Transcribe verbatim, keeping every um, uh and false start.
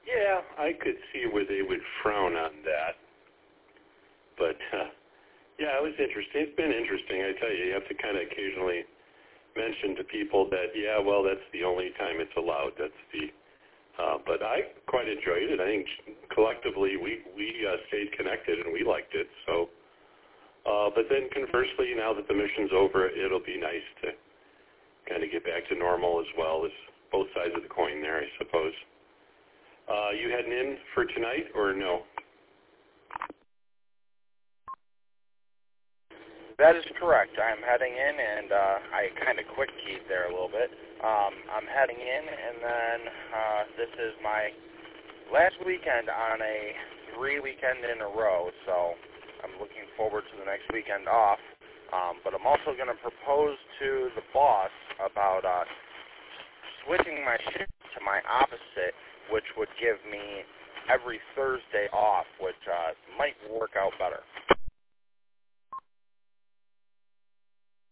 Yeah, I could see where they would frown on that. But, uh, yeah, it was interesting. It's been interesting. I tell you, you have to kind of occasionally mention to people that, yeah, well, that's the only time it's allowed. That's the, uh, but I quite enjoyed it. I think collectively we, we uh, stayed connected and we liked it. So, uh, but then conversely, now that the mission's over, it'll be nice to kind of get back to normal as well. As both sides of the coin there, I suppose. Uh, you heading in for tonight or no? That is correct. I'm heading in, and uh, I kind of quick keyed there a little bit. Um, I'm heading in, and then uh, this is my last weekend on a three weekend in a row, so I'm looking forward to the next weekend off. Um, but I'm also going to propose to the boss about uh, switching my shift to my opposite, which would give me every Thursday off, which uh,